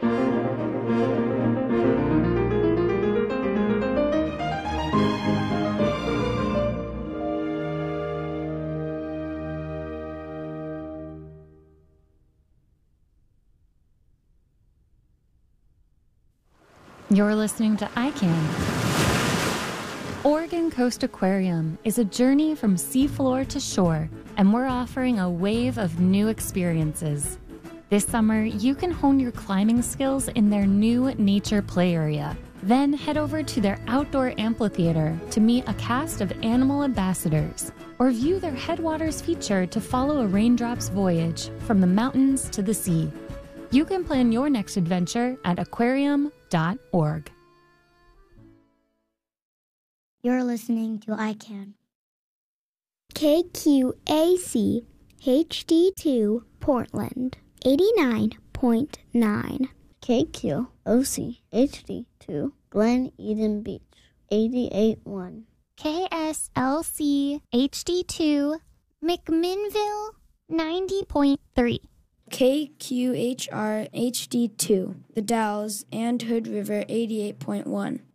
You're listening to ICANN. Oregon Coast Aquarium is a journey from seafloor to shore, and we're offering a wave of new experiences. This summer, you can hone your climbing skills in their new nature play area. Then head over to their outdoor amphitheater to meet a cast of animal ambassadors, or view their Headwaters feature to follow a raindrop's voyage from the mountains to the sea. You can plan your next adventure at aquarium.org. You're listening to ICANN. KQAC HD2 Portland 89.9. KQOC HD2 Glen Eden Beach 88.1. KSLC HD2 McMinnville 90.3. KQHR HD2 The Dalles and Hood River 88.1.